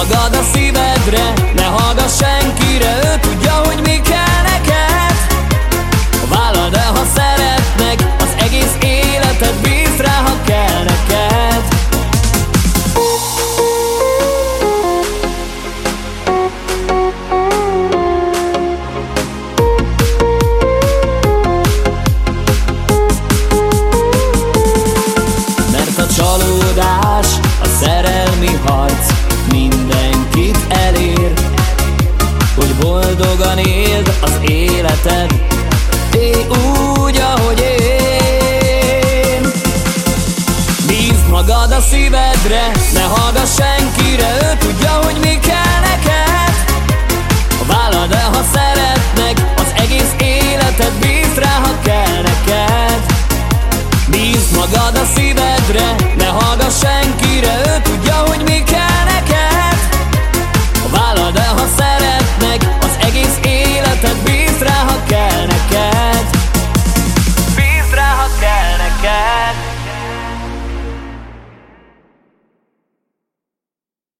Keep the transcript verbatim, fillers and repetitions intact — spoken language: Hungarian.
magad a szívedre, ne hallgass senkire, ő tudja, hogy mi kell neked. Vállald el, ha szeretnek, az egész életed, bízd rá, ha kell neked. Mert a csalódás, a szerelmi harc mindenkit elér. Hogy boldogan éld az életed, élj úgy, ahogy én. Bízd magad a szívedre, ne hallgass senkire, ő tudja, hogy mi kell neked. Vállald el, ha szeretnek, az egész életed, bízd rá, ha kell neked. Bízd magad a szívedre, ne